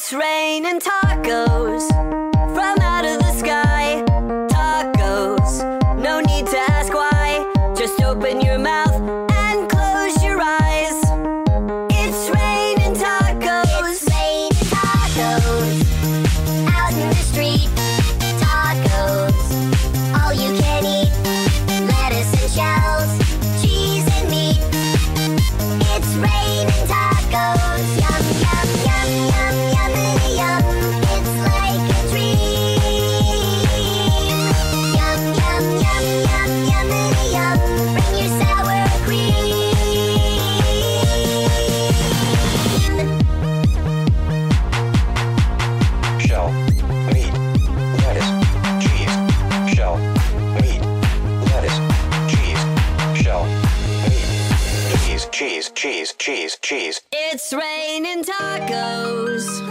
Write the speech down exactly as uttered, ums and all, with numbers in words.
It's raining tacos from out of the sky. Tacos, no need to ask why. Just open your mouth and close your eyes. It's raining tacos. It's raining tacos out in the street. Tacos, all you can eat. Lettuce and shells, cheese and meat. It's raining tacos. Yum, yum, yum, yum, yummity yum. It's like a dream. Yum, yum, yum, yum, yummity yum. Bring your sour cream. Shell, meat, lettuce, cheese. Shell, meat, lettuce, cheese. Shell, meat, cheese, cheese, cheese, cheese, cheese. It's raining tacos.